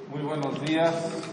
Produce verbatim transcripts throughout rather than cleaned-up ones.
Muy buenos días.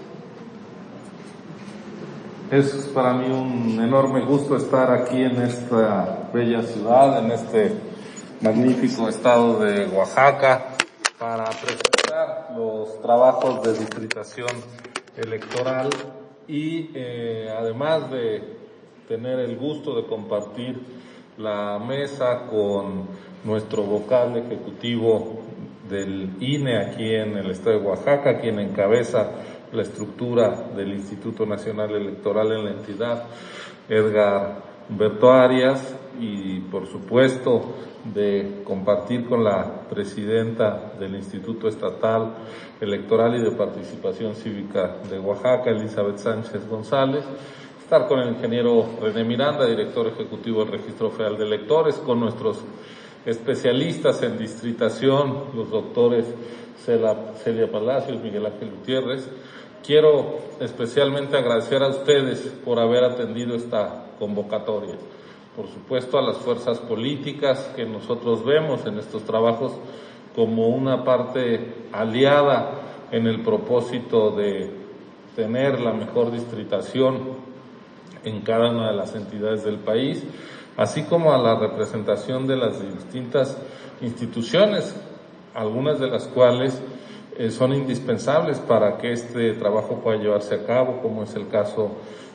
Es para mí un enorme gusto estar aquí en esta bella ciudad, en este magnífico estado de Oaxaca, para presentar los trabajos de distritación electoral y eh, además de tener el gusto de compartir la mesa con nuestro vocal ejecutivo del I N E aquí en el estado de Oaxaca, quien encabeza la estructura del Instituto Nacional Electoral en la entidad, Edgar Humberto Arias, y por supuesto de compartir con la presidenta del Instituto Estatal Electoral y de Participación Cívica de Oaxaca, Elizabeth Sánchez González, estar con el ingeniero René Miranda, director ejecutivo del Registro Federal de Electores, con nuestros especialistas en distritación, los doctores Celia Palacios, Miguel Ángel Gutiérrez. Quiero especialmente agradecer a ustedes por haber atendido esta convocatoria. Por supuesto, a las fuerzas políticas que nosotros vemos en estos trabajos como una parte aliada en el propósito de tener la mejor distritación en cada una de las entidades del país, así como a la representación de las distintas instituciones, algunas de las cuales eh, son indispensables para que este trabajo pueda llevarse a cabo, como es el caso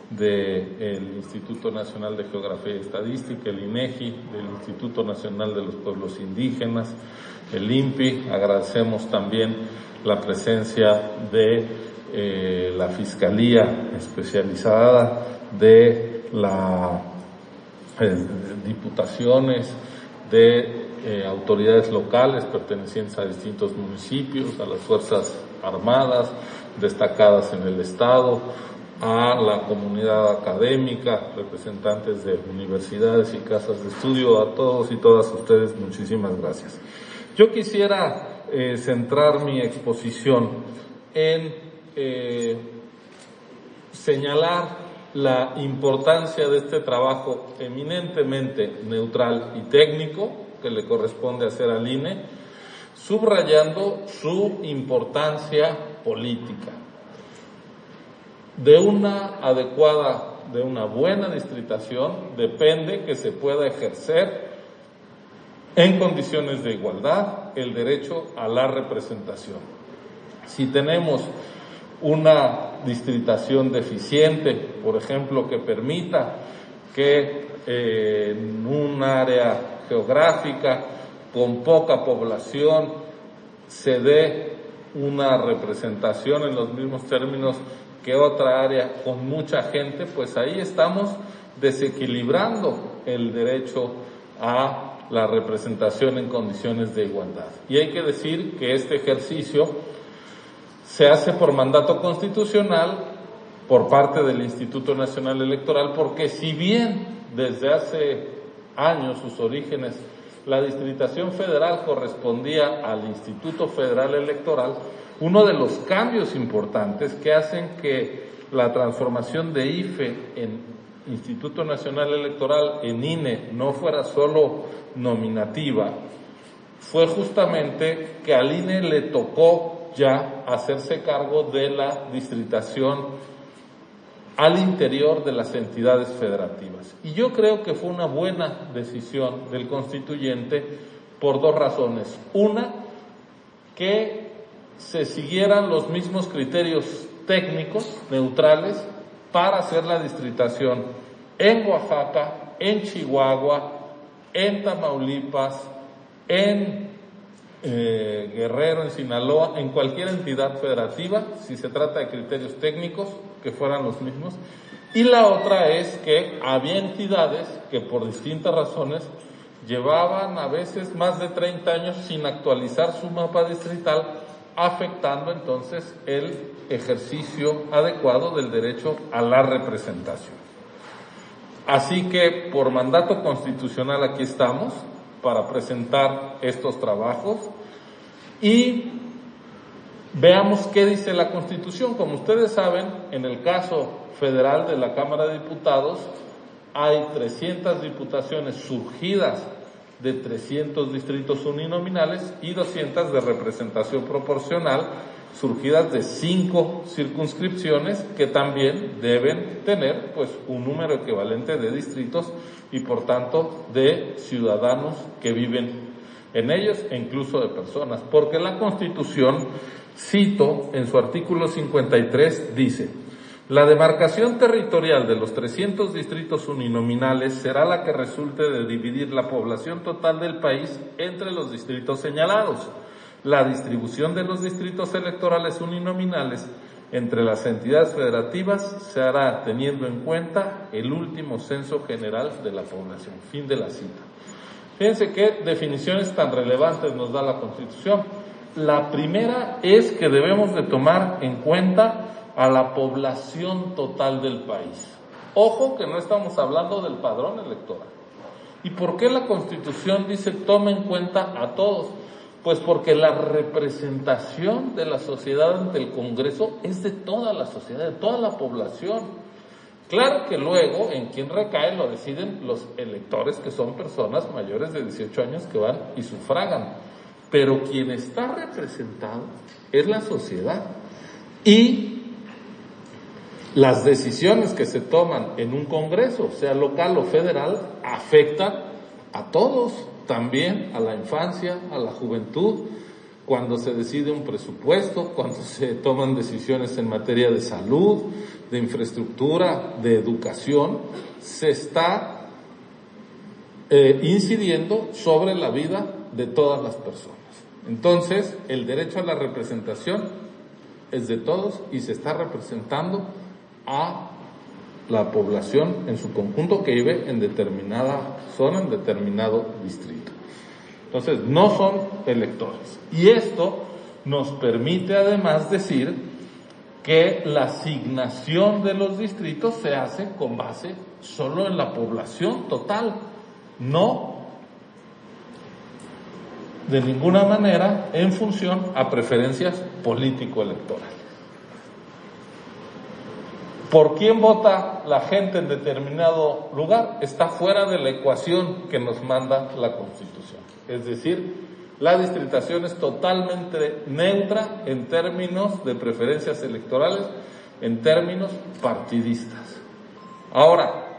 del Instituto Nacional de Geografía y Estadística, el INEGI, del Instituto Nacional de los Pueblos Indígenas, el I N P I. Agradecemos también la presencia de eh, la Fiscalía Especializada, de la Eh, diputaciones, de eh, autoridades locales pertenecientes a distintos municipios, a las Fuerzas Armadas destacadas en el Estado, a la comunidad académica, representantes de universidades y casas de estudio, a todos y todas ustedes, muchísimas gracias. Yo quisiera eh, centrar mi exposición en eh, señalar la importancia de este trabajo eminentemente neutral y técnico que le corresponde hacer al I N E, subrayando su importancia política. De una adecuada, de una buena distritación depende que se pueda ejercer en condiciones de igualdad el derecho a la representación. Si tenemos una distritación deficiente, por ejemplo, que permita que eh, en un área geográfica con poca población se dé una representación en los mismos términos que otra área con mucha gente, pues ahí estamos desequilibrando el derecho a la representación en condiciones de igualdad. Y hay que decir que este ejercicio se hace por mandato constitucional por parte del Instituto Nacional Electoral, porque si bien desde hace años, sus orígenes, la distritación federal correspondía al Instituto Federal Electoral, uno de los cambios importantes que hacen que la transformación de I F E en Instituto Nacional Electoral, en I N E, no fuera solo nominativa, fue justamente que al I N E le tocó ya hacerse cargo de la distritación al interior de las entidades federativas. Y yo creo que fue una buena decisión del constituyente por dos razones. Una, que se siguieran los mismos criterios técnicos, neutrales, para hacer la distritación en Oaxaca, en Chihuahua, en Tamaulipas, en Eh, Guerrero, en Sinaloa, en cualquier entidad federativa, si se trata de criterios técnicos, que fueran los mismos. Y la otra es que había entidades que por distintas razones llevaban a veces más de treinta años sin actualizar su mapa distrital, afectando entonces el ejercicio adecuado del derecho a la representación. Así que por mandato constitucional aquí estamos para presentar estos trabajos y veamos qué dice la Constitución. Como ustedes saben, en el caso federal de la Cámara de Diputados hay trescientas diputaciones surgidas de trescientos distritos uninominales y doscientas de representación proporcional, surgidas de cinco circunscripciones que también deben tener pues un número equivalente de distritos y por tanto de ciudadanos que viven en ellos e incluso de personas, porque la Constitución, cito en su artículo cincuenta y tres, dice: la demarcación territorial de los trescientos distritos uninominales será la que resulte de dividir la población total del país entre los distritos señalados. La distribución de los distritos electorales uninominales entre las entidades federativas se hará teniendo en cuenta el último censo general de la población. Fin de la cita. Fíjense qué definiciones tan relevantes nos da la Constitución. La primera es que debemos de tomar en cuenta a la población total del país. Ojo que no estamos hablando del padrón electoral. ¿Y por qué la Constitución dice tome en cuenta a todos? Pues porque la representación de la sociedad ante el Congreso es de toda la sociedad, de toda la población. Claro que luego en quien recae lo deciden los electores, que son personas mayores de dieciocho años que van y sufragan. Pero quien está representado es la sociedad. Y las decisiones que se toman en un Congreso, sea local o federal, afectan a todos, también a la infancia, a la juventud, cuando se decide un presupuesto, cuando se toman decisiones en materia de salud, de infraestructura, de educación, se está eh, incidiendo sobre la vida de todas las personas. Entonces, el derecho a la representación es de todos y se está representando a la población en su conjunto que vive en determinada zona, en determinado distrito. Entonces, no son electores. Y esto nos permite además decir que la asignación de los distritos se hace con base solo en la población total, no de ninguna manera en función a preferencias político-electorales. ¿Por quién vota la gente en determinado lugar? Está fuera de la ecuación que nos manda la Constitución. Es decir, la distritación es totalmente neutra en términos de preferencias electorales, en términos partidistas. Ahora,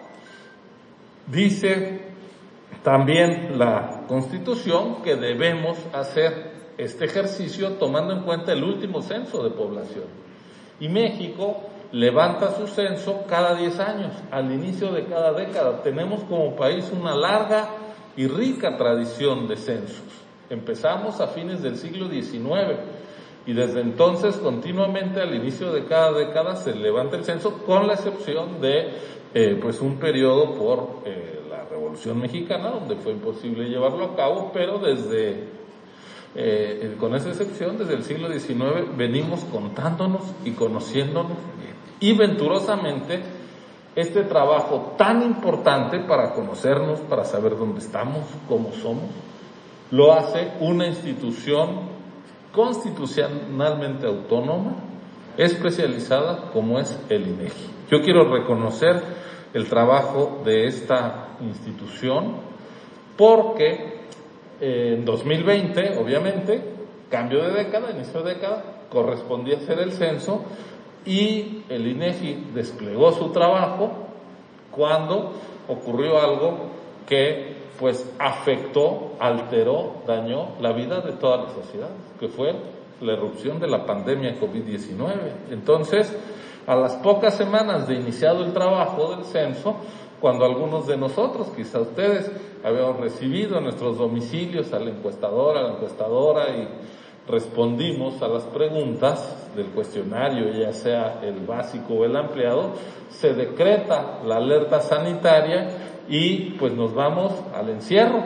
dice también la Constitución que debemos hacer este ejercicio tomando en cuenta el último censo de población. Y México levanta su censo cada diez años, al inicio de cada década. Tenemos como país una larga y rica tradición de censos. Empezamos a fines del siglo diecinueve y desde entonces continuamente al inicio de cada década se levanta el censo, con la excepción de eh, pues un periodo por eh, la Revolución Mexicana, donde fue imposible llevarlo a cabo, pero desde eh, con esa excepción, desde el siglo diecinueve venimos contándonos y conociéndonos bien. Y venturosamente, este trabajo tan importante para conocernos, para saber dónde estamos, cómo somos, lo hace una institución constitucionalmente autónoma, especializada como es el INEGI. Yo quiero reconocer el trabajo de esta institución porque eh, en dos mil veinte, obviamente, cambio de década, inicio de década, correspondía hacer el censo y el INEGI desplegó su trabajo cuando ocurrió algo que pues afectó, alteró, dañó la vida de toda la sociedad, que fue la irrupción de la pandemia COVID diecinueve. Entonces, a las pocas semanas de iniciado el trabajo del censo, cuando algunos de nosotros, quizá ustedes, habíamos recibido en nuestros domicilios a la encuestadora, a la encuestadora y respondimos a las preguntas del cuestionario, ya sea el básico o el ampliado, se decreta la alerta sanitaria y pues nos vamos al encierro.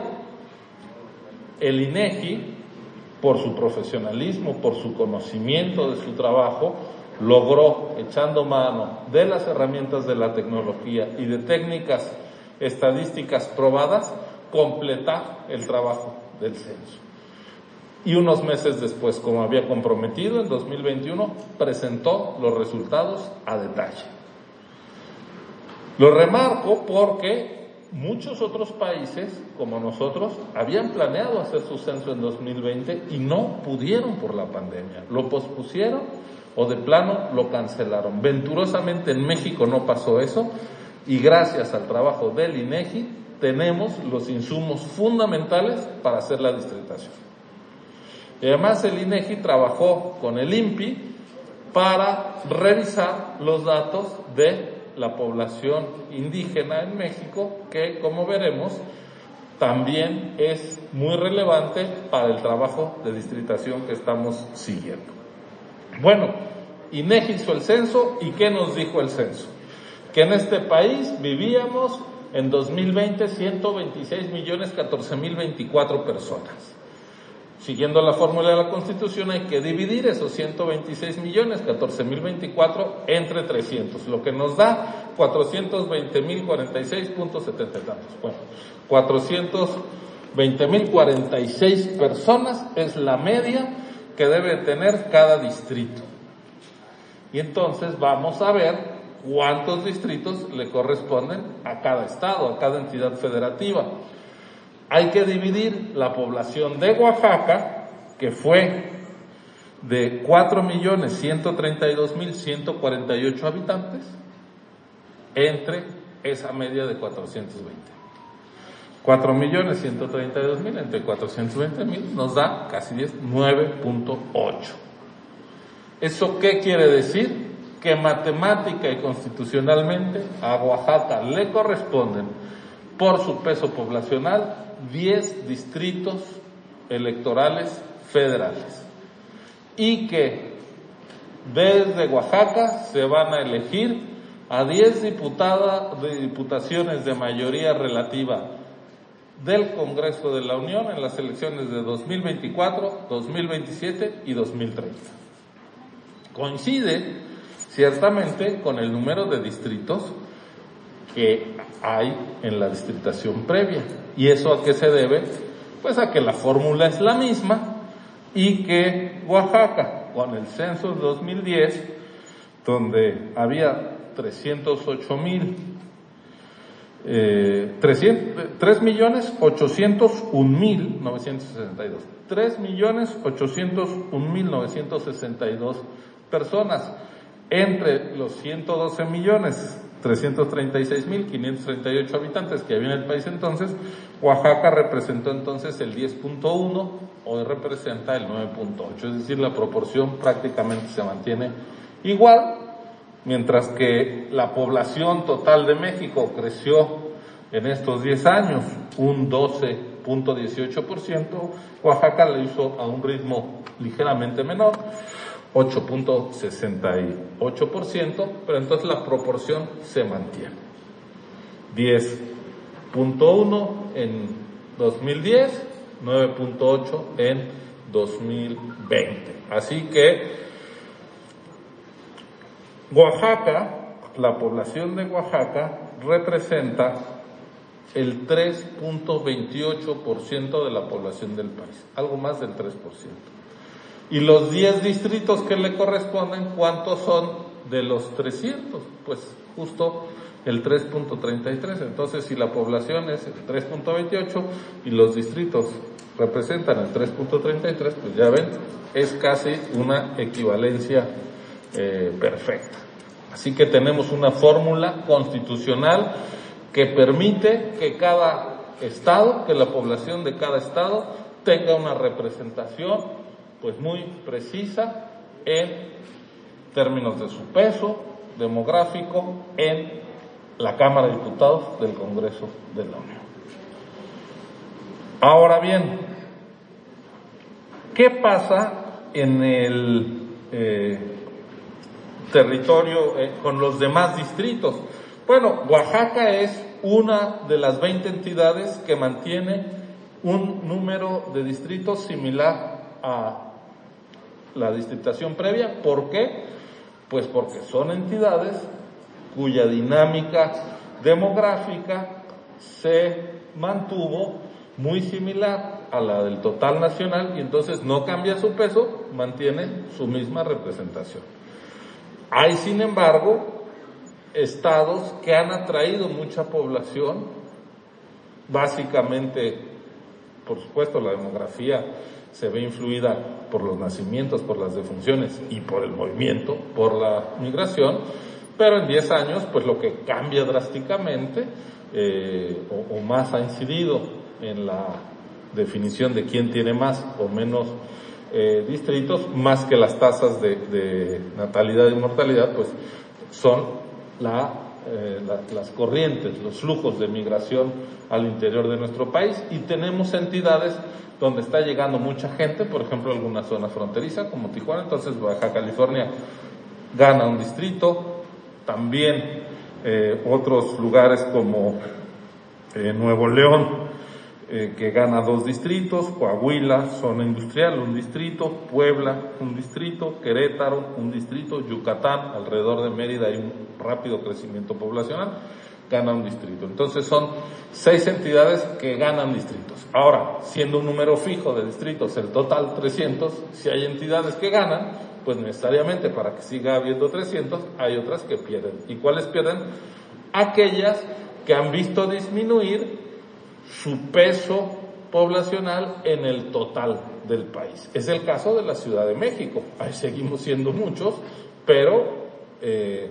El INEGI, por su profesionalismo, por su conocimiento de su trabajo, logró, echando mano de las herramientas de la tecnología y de técnicas estadísticas probadas, completar el trabajo del censo. Y unos meses después, como había comprometido, en dos mil veintiuno, presentó los resultados a detalle. Lo remarco porque muchos otros países, como nosotros, habían planeado hacer su censo en dos mil veinte y no pudieron por la pandemia. Lo pospusieron o de plano lo cancelaron. Venturosamente en México no pasó eso y gracias al trabajo del INEGI tenemos los insumos fundamentales para hacer la distritación. Y además el INEGI trabajó con el INPI para revisar los datos de la población indígena en México, que como veremos también es muy relevante para el trabajo de distritación que estamos siguiendo. Bueno, INEGI hizo el censo y ¿qué nos dijo el censo? Que en este país vivíamos en dos mil veinte ciento veintiséis millones catorce mil veinticuatro personas. Siguiendo la fórmula de la Constitución hay que dividir esos ciento veintiséis millones catorce mil veinticuatro entre trescientos, lo que nos da cuatrocientos veinte mil cuarenta y seis punto setenta y tantos. Bueno, cuatrocientos veinte mil cuarenta y seis personas es la media que debe tener cada distrito. Y entonces vamos a ver cuántos distritos le corresponden a cada estado, a cada entidad federativa. Hay que dividir la población de Oaxaca, que fue de cuatro millones ciento treinta y dos mil ciento cuarenta y ocho habitantes, entre esa media de cuatrocientos veinte. cuatro millones ciento treinta y dos mil entre cuatrocientos veinte mil nos da casi diez, nueve punto ocho. ¿Eso qué quiere decir? Que matemática y constitucionalmente a Oaxaca le corresponden, por su peso poblacional, diez distritos electorales federales. Y que desde Oaxaca se van a elegir a diez diputadas, de diputaciones de mayoría relativa del Congreso de la Unión en las elecciones de dos mil veinticuatro, dos mil veintisiete y dos mil treinta. Coincide ciertamente con el número de distritos que hay en la distritación previa. ¿Y eso a qué se debe? Pues a que la fórmula es la misma y que Oaxaca, con el censo de dos mil diez, donde había trescientos ocho mil, eh, tres millones ochocientos un mil novecientos sesenta y dos, tres millones ochocientos un mil novecientos sesenta y dos personas, entre los ciento doce millones trescientos treinta y seis mil quinientos treinta y ocho habitantes que había en el país entonces, Oaxaca representó entonces el diez punto uno, hoy representa el nueve punto ocho, es decir, la proporción prácticamente se mantiene igual, mientras que la población total de México creció en estos diez años un doce punto dieciocho por ciento, Oaxaca lo hizo a un ritmo ligeramente menor, ocho punto sesenta y ocho por ciento, pero entonces la proporción se mantiene. diez punto uno en dos mil diez, nueve punto ocho en dos mil veinte. Así que Oaxaca, la población de Oaxaca representa el tres punto veintiocho por ciento de la población del país, algo más del tres por ciento. Y los diez distritos que le corresponden, ¿cuántos son de los trescientos? Pues justo el tres punto treinta y tres. Entonces, si la población es el tres punto veintiocho y los distritos representan el tres punto treinta y tres, pues ya ven, es casi una equivalencia eh, perfecta. Así que tenemos una fórmula constitucional que permite que cada estado, que la población de cada estado tenga una representación pues muy precisa en términos de su peso demográfico en la Cámara de Diputados del Congreso de la Unión. Ahora bien, ¿qué pasa en el eh, territorio eh, con los demás distritos? Bueno, Oaxaca es una de las veinte entidades que mantiene un número de distritos similar a la distritación previa. ¿Por qué? Pues porque son entidades cuya dinámica demográfica se mantuvo muy similar a la del total nacional y entonces no cambia su peso, mantiene su misma representación. Hay, sin embargo, estados que han atraído mucha población Básicamente, por supuesto, la demografía se ve influida por los nacimientos, por las defunciones y por el movimiento, por la migración, pero en diez años, pues lo que cambia drásticamente eh, o, o más ha incidido en la definición de quién tiene más o menos eh, distritos, más que las tasas de, de natalidad y mortalidad, pues son la, eh, la, las corrientes, los flujos de migración al interior de nuestro país, y tenemos entidades donde está llegando mucha gente, por ejemplo, alguna zona fronteriza como Tijuana. Entonces Baja California gana un distrito, también eh, otros lugares como eh, Nuevo León, eh, que gana dos distritos, Coahuila, zona industrial, un distrito, Puebla, un distrito, Querétaro, un distrito, Yucatán, alrededor de Mérida hay un rápido crecimiento poblacional, gana un distrito. Entonces son seis entidades que ganan distritos. Ahora, siendo un número fijo de distritos el total trescientos, si hay entidades que ganan, pues necesariamente para que siga habiendo trescientos, hay otras que pierden. ¿Y cuáles pierden? Aquellas que han visto disminuir su peso poblacional en el total del país. Es el caso de la Ciudad de México. Ahí seguimos siendo muchos, pero eh,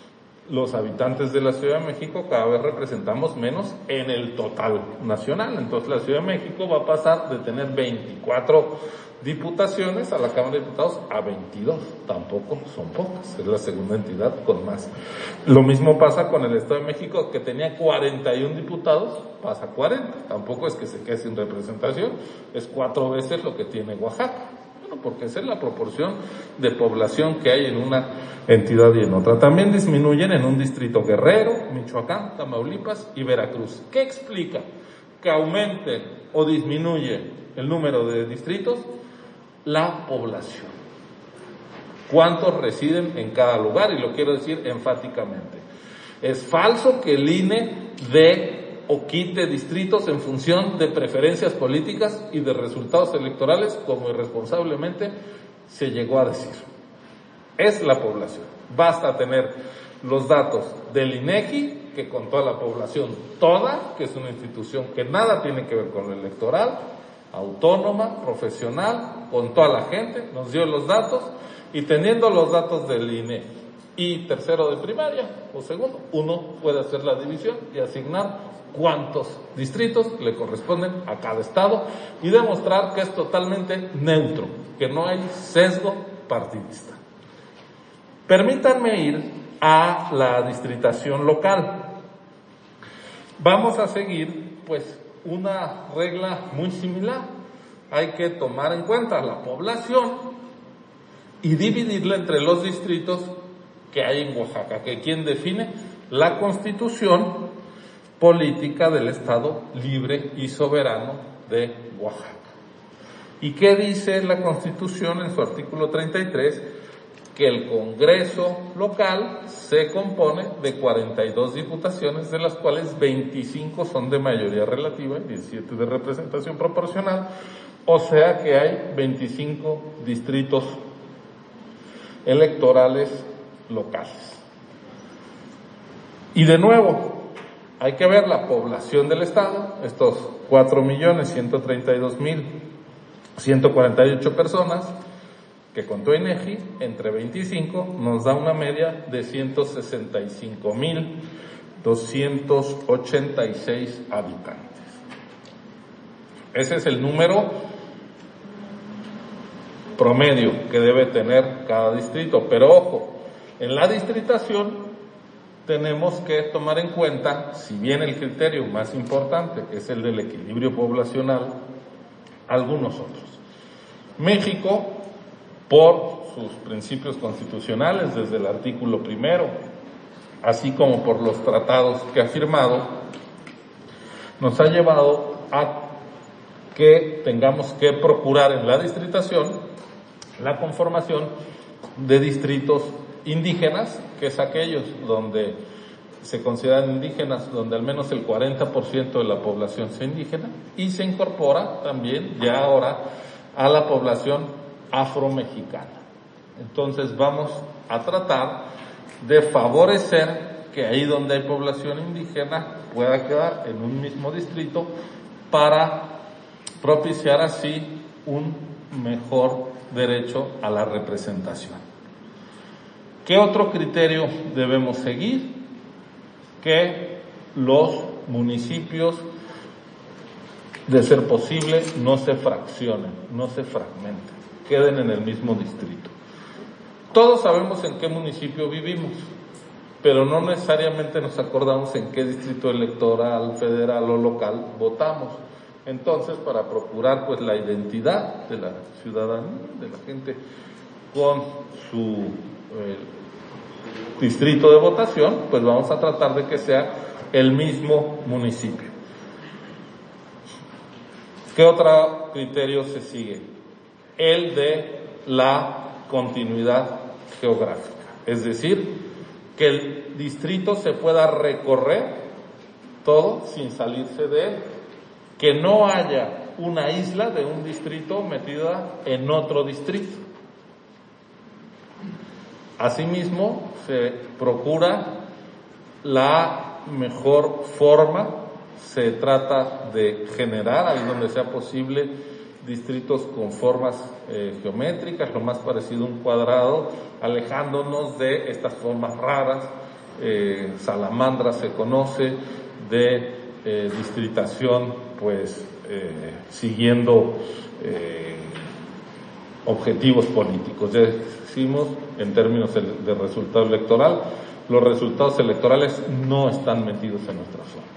los habitantes de la Ciudad de México cada vez representamos menos en el total nacional. Entonces la Ciudad de México va a pasar de tener veinticuatro diputaciones a la Cámara de Diputados a veintidós. Tampoco son pocas, es la segunda entidad con más. Lo mismo pasa con el Estado de México, que tenía cuarenta y uno diputados, pasa a cuarenta. Tampoco es que se quede sin representación, es cuatro veces lo que tiene Oaxaca. Bueno, porque esa es la proporción de población que hay en una entidad y en otra. También disminuyen en un distrito Guerrero, Michoacán, Tamaulipas y Veracruz. ¿Qué explica que aumente o disminuye el número de distritos? La población. ¿Cuántos residen en cada lugar? Y lo quiero decir enfáticamente. Es falso que el I N E dé o quite distritos en función de preferencias políticas y de resultados electorales, como irresponsablemente se llegó a decir. Es la población. Basta tener los datos del INEGI, que contó a la población toda, que es una institución que nada tiene que ver con lo electoral, autónoma, profesional, contó a la gente, nos dio los datos, y teniendo los datos del I N E y tercero de primaria o segundo, uno puede hacer la división y asignar cuántos distritos le corresponden a cada estado y demostrar que es totalmente neutro, que no hay sesgo partidista. Permítanme ir a la distritación local. Vamos a seguir, pues, una regla muy similar. Hay que tomar en cuenta la población y dividirla entre los distritos que hay en Oaxaca, que quien define la Constitución política del Estado libre y soberano de Oaxaca. ¿Y qué dice la Constitución en su artículo treinta y tres? Que el Congreso local se compone de cuarenta y dos diputaciones, de las cuales veinticinco son de mayoría relativa y diecisiete de representación proporcional, o sea que hay veinticinco distritos electorales locales. Y de nuevo, hay que ver la población del Estado, estos cuatro millones ciento treinta y dos mil ciento cuarenta y ocho personas, que contó INEGI, entre veinticinco nos da una media de ciento sesenta y cinco mil doscientos ochenta y seis habitantes. Ese es el número promedio que debe tener cada distrito. Pero ojo, en la distritación tenemos que tomar en cuenta, si bien el criterio más importante es el del equilibrio poblacional, algunos otros. México, por sus principios constitucionales, desde el artículo primero, así como por los tratados que ha firmado, nos ha llevado a que tengamos que procurar en la distritación la conformación de distritos indígenas, que es aquellos donde se consideran indígenas, donde al menos el cuarenta por ciento de la población sea indígena, y se incorpora también ya ahora a la población afromexicana. Entonces vamos a tratar de favorecer que ahí donde hay población indígena pueda quedar en un mismo distrito para propiciar así un mejor derecho a la representación. ¿Qué otro criterio debemos seguir? Que los municipios, de ser posible, no se fraccionen, no se fragmenten, queden en el mismo distrito. Todos sabemos en qué municipio vivimos, pero no necesariamente nos acordamos en qué distrito electoral, federal o local votamos. Entonces, para procurar pues la identidad de la ciudadanía, de la gente con su eh, distrito de votación, pues vamos a tratar de que sea el mismo municipio. ¿Qué otro criterio se sigue? El de la continuidad geográfica, es decir, que el distrito se pueda recorrer todo sin salirse de él, que no haya una isla de un distrito metida en otro distrito. Asimismo, se procura la mejor forma, se trata de generar, ahí donde sea posible, distritos con formas eh, geométricas, lo más parecido a un cuadrado, alejándonos de estas formas raras, eh, salamandra se conoce, de eh, distritación, pues eh, siguiendo eh, objetivos políticos. Ya decimos, en términos de resultado electoral, los resultados electorales no están metidos en nuestra zona.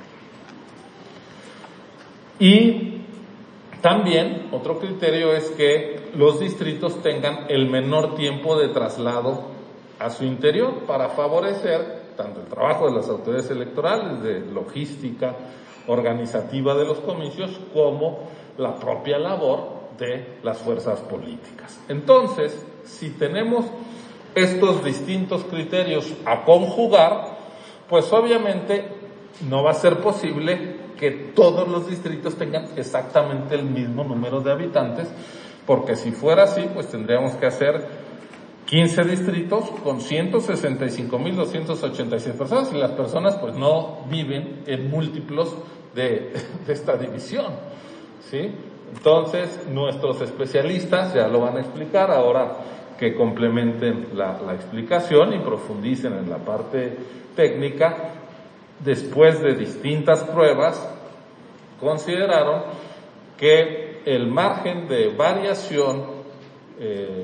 Y también otro criterio es que los distritos tengan el menor tiempo de traslado a su interior para favorecer tanto el trabajo de las autoridades electorales, de logística organizativa de los comicios, como la propia labor de las fuerzas políticas. Entonces, si tenemos estos distintos criterios a conjugar, pues obviamente no va a ser posible que todos los distritos tengan exactamente el mismo número de habitantes, porque si fuera así, pues tendríamos que hacer quince distritos con ciento sesenta y cinco mil doscientas ochenta y seis personas, y las personas pues no viven en múltiplos de, de esta división, ¿sí? Entonces, nuestros especialistas ya lo van a explicar ahora, que complementen la, la explicación y profundicen en la parte técnica. Después de distintas pruebas, consideraron que el margen de variación eh,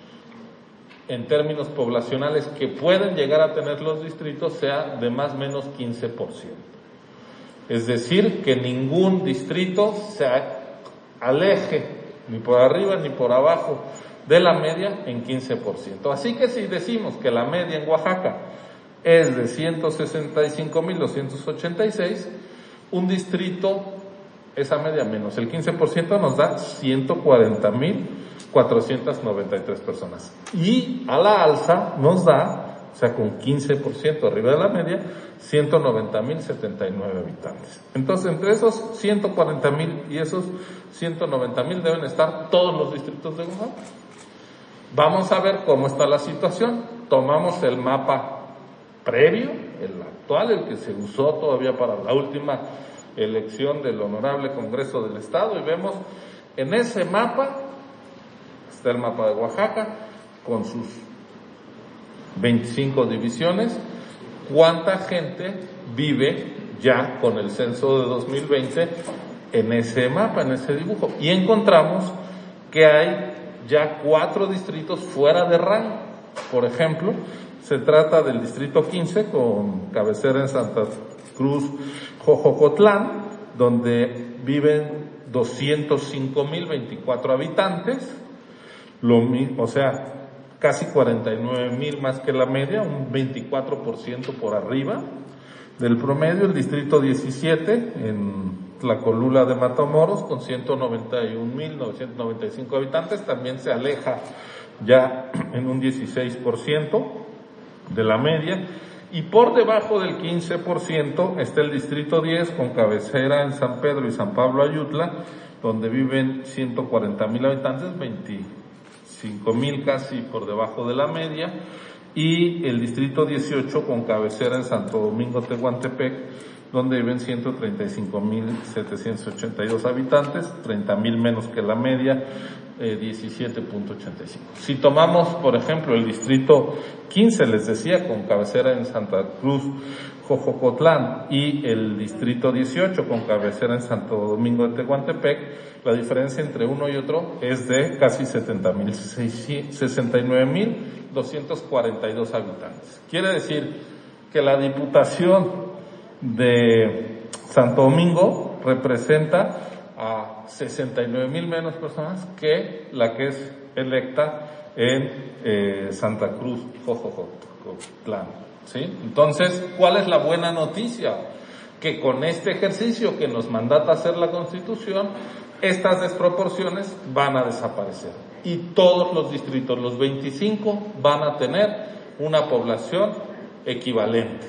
en términos poblacionales que pueden llegar a tener los distritos sea de más o menos quince por ciento. Es decir, que ningún distrito se aleje ni por arriba ni por abajo de la media en quince por ciento. Así que si decimos que la media en Oaxaca es de ciento sesenta y cinco mil doscientos ochenta y seis, un distrito, esa media menos el quince por ciento nos da ciento cuarenta mil cuatrocientas noventa y tres personas. Y a la alza nos da, o sea, con quince por ciento arriba de la media, ciento noventa mil setenta y nueve habitantes. Entonces, entre esos ciento cuarenta mil y esos ciento noventa mil deben estar todos los distritos de Oaxaca. Vamos a ver cómo está la situación. Tomamos el mapa previo, el actual, el que se usó todavía para la última elección del Honorable Congreso del Estado, y vemos en ese mapa, está el mapa de Oaxaca, con sus veinticinco divisiones, cuánta gente vive ya con el censo de dos mil veinte en ese mapa, en ese dibujo, y encontramos que hay ya cuatro distritos fuera de rango. Por ejemplo, se trata del distrito quince, con cabecera en Santa Cruz, Jojocotlán, donde viven doscientos cinco mil veinticuatro habitantes, lo mismo, o sea, casi cuarenta y nueve mil más que la media, un veinticuatro por ciento por arriba del promedio. El distrito diecisiete, en Tlacolula de Matamoros, con ciento noventa y un mil novecientos noventa y cinco habitantes, también se aleja ya en un dieciséis por ciento de la media, y por debajo del quince por ciento está el distrito diez, con cabecera en San Pedro y San Pablo Ayutla, donde viven ciento cuarenta mil habitantes, veinticinco mil casi por debajo de la media, y el distrito dieciocho con cabecera en Santo Domingo Tehuantepec, donde viven ciento treinta y cinco mil setecientos ochenta y dos habitantes, treinta mil menos que la media, eh, diecisiete punto ochenta y cinco. Si tomamos, por ejemplo, el distrito quince, les decía, con cabecera en Santa Cruz, Jojocotlán, y el distrito dieciocho con cabecera en Santo Domingo de Tehuantepec, la diferencia entre uno y otro es de casi setenta mil, sesenta y nueve mil doscientos cuarenta y dos habitantes. Quiere decir que la Diputación de Santo Domingo representa a sesenta y nueve mil menos personas que la que es electa en eh, Santa Cruz, Jojocotlán, ¿sí? Entonces, ¿cuál es la buena noticia? Que con este ejercicio que nos mandata hacer la Constitución, estas desproporciones van a desaparecer y todos los distritos, los veinticinco, van a tener una población equivalente.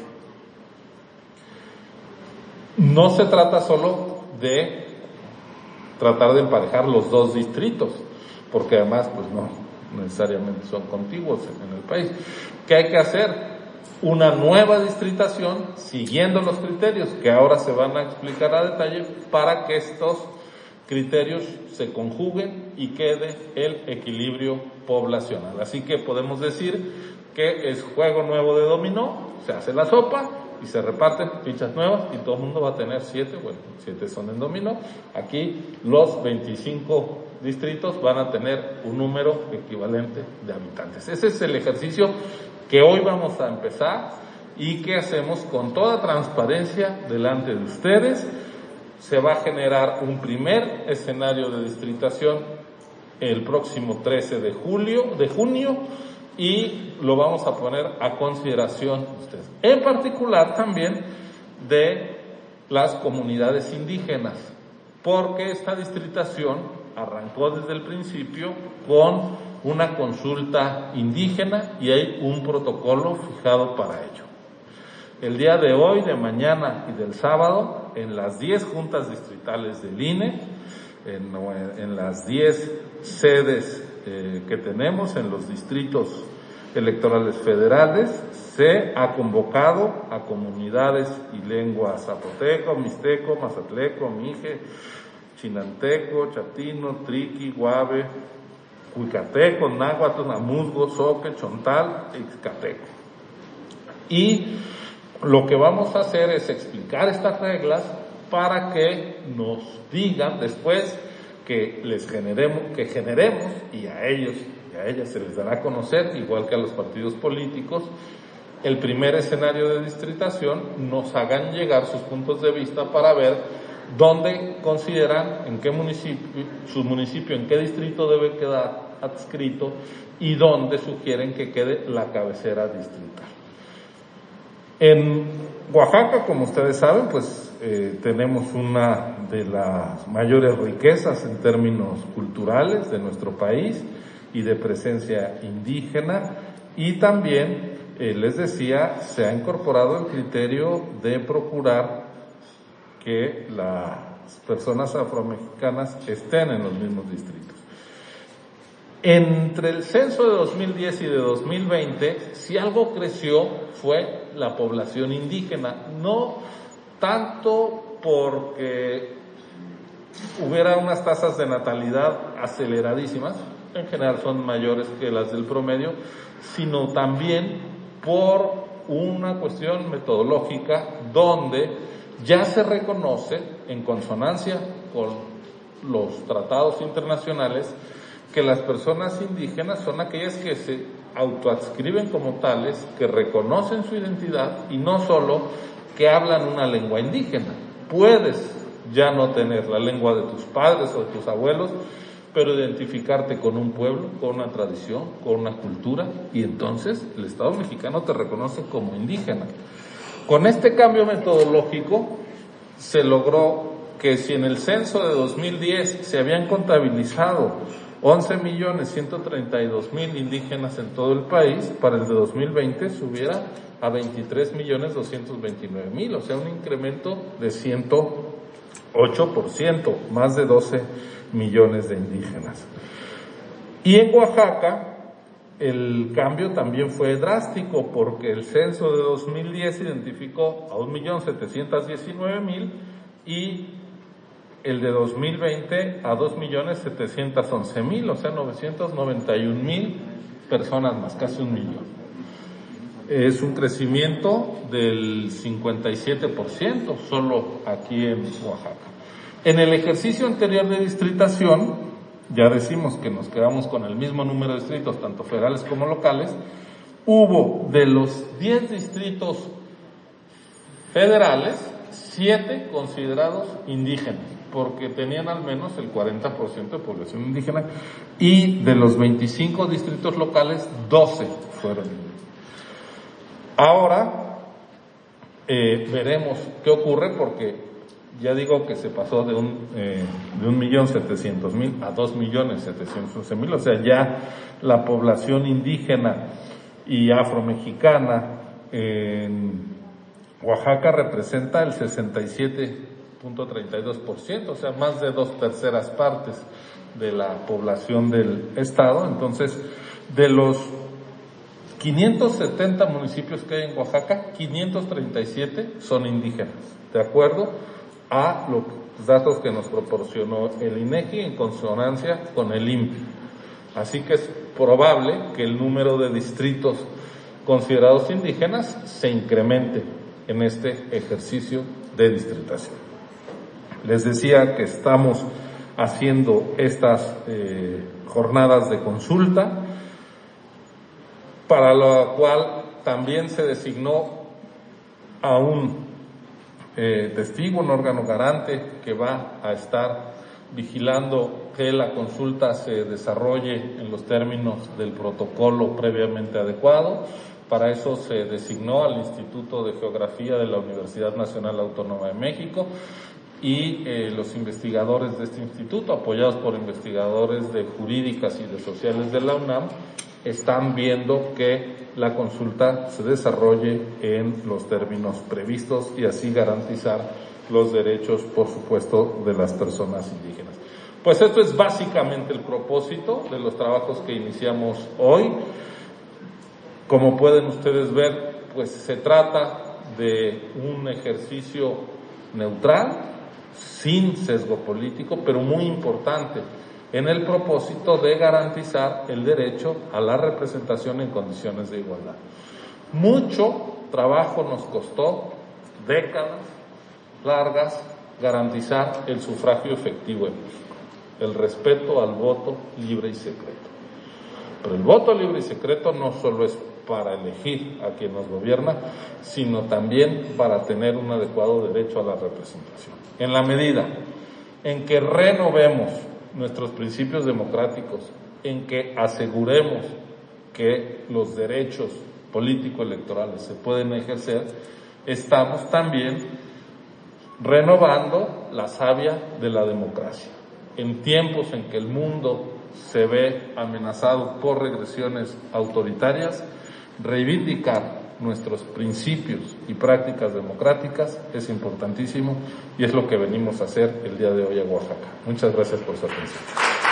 No se trata solo de tratar de emparejar los dos distritos, porque además pues no necesariamente son contiguos en el país. ¿Qué hay que hacer? Una nueva distritación siguiendo los criterios que ahora se van a explicar a detalle para que estos criterios se conjuguen y quede el equilibrio poblacional. Así que podemos decir que es juego nuevo de dominó, se hace la sopa y se reparten fichas nuevas y todo el mundo va a tener siete, bueno, siete son en dominó. Aquí los veinticinco distritos van a tener un número equivalente de habitantes. Ese es el ejercicio que hoy vamos a empezar y que hacemos con toda transparencia delante de ustedes. Se va a generar un primer escenario de distritación el próximo trece de julio, de junio, y lo vamos a poner a consideración de ustedes. En particular también de las comunidades indígenas, porque esta distritación arrancó desde el principio con una consulta indígena y hay un protocolo fijado para ello. El día de hoy, de mañana y del sábado, en las diez juntas distritales del I N E, en, en las diez sedes eh, que tenemos en los distritos electorales federales, se ha convocado a comunidades y lenguas zapoteco, mixteco, mazatleco, mije, chinanteco, chatino, triqui, guave, huicateco, náhuatl, amuzgo, zoque, chontal, ixcateco. Y lo que vamos a hacer es explicar estas reglas para que nos digan después que les generemos, que generemos, y a ellos y a ellas se les dará a conocer, igual que a los partidos políticos, el primer escenario de distritación, nos hagan llegar sus puntos de vista para ver dónde consideran, en qué municipio, su municipio, en qué distrito debe quedar adscrito y dónde sugieren que quede la cabecera distrital. En Oaxaca, como ustedes saben, pues eh, tenemos una de las mayores riquezas en términos culturales de nuestro país y de presencia indígena, y también, eh, les decía, se ha incorporado el criterio de procurar que las personas afromexicanas estén en los mismos distritos. Entre el censo de dos mil diez y de dos mil veinte, si algo creció fue la población indígena, no tanto porque hubiera unas tasas de natalidad aceleradísimas, en general son mayores que las del promedio, sino también por una cuestión metodológica donde ya se reconoce, en consonancia con los tratados internacionales, que las personas indígenas son aquellas que se autoadscriben como tales, que reconocen su identidad y no solo que hablan una lengua indígena. Puedes ya no tener la lengua de tus padres o de tus abuelos, pero identificarte con un pueblo, con una tradición, con una cultura, y entonces el Estado mexicano te reconoce como indígena. Con este cambio metodológico se logró que si en el censo de dos mil diez se habían contabilizado once millones ciento treinta y dos mil indígenas en todo el país, para el de dos mil veinte subiera a veintitrés millones doscientos veintinueve mil, o sea, un incremento de ciento ocho por ciento, más de doce millones de indígenas. Y en Oaxaca, el cambio también fue drástico porque el censo de dos mil diez identificó a un millón setecientos diecinueve mil y el de dos mil veinte a dos millones setecientos once mil, o sea, novecientos noventa y un mil personas más, casi un millón. Es un crecimiento del cincuenta y siete por ciento solo aquí en Oaxaca. En el ejercicio anterior de distritación, ya decimos que nos quedamos con el mismo número de distritos, tanto federales como locales, hubo de los diez distritos federales, siete considerados indígenas, porque tenían al menos el cuarenta por ciento de población indígena, y de los veinticinco distritos locales, doce fueron indígenas. Ahora eh, veremos qué ocurre, porque ya digo que se pasó de un eh, de un millón setecientos mil a dos millones setecientos once mil, o sea, ya la población indígena y afromexicana en Oaxaca representa el sesenta y siete punto treinta y dos por ciento, o sea, más de dos terceras partes de la población del estado. Entonces, de los quinientos setenta municipios que hay en Oaxaca, quinientos treinta y siete son indígenas, de acuerdo a los datos que nos proporcionó el INEGI en consonancia con el I N P I. Así que es probable que el número de distritos considerados indígenas se incremente en este ejercicio de distritación. Les decía que estamos haciendo estas eh, jornadas de consulta, para lo cual también se designó a un eh, testigo, un órgano garante que va a estar vigilando que la consulta se desarrolle en los términos del protocolo previamente adecuado. Para eso se designó al Instituto de Geografía de la Universidad Nacional Autónoma de México y eh, los investigadores de este instituto, apoyados por investigadores de jurídicas y de sociales de la UNAM, están viendo que la consulta se desarrolle en los términos previstos y así garantizar los derechos, por supuesto, de las personas indígenas. Pues esto es básicamente el propósito de los trabajos que iniciamos hoy. Como pueden ustedes ver, pues se trata de un ejercicio neutral, sin sesgo político, pero muy importante, en el propósito de garantizar el derecho a la representación en condiciones de igualdad. Mucho trabajo nos costó, décadas largas, garantizar el sufragio efectivo en México, el respeto al voto libre y secreto. Pero el voto libre y secreto no solo es para elegir a quien nos gobierna, sino también para tener un adecuado derecho a la representación. En la medida en que renovemos nuestros principios democráticos, en que aseguremos que los derechos político-electorales se pueden ejercer, estamos también renovando la savia de la democracia. En tiempos en que el mundo se ve amenazado por regresiones autoritarias, reivindicar nuestros principios y prácticas democráticas es importantísimo y es lo que venimos a hacer el día de hoy a Oaxaca. Muchas gracias por su atención.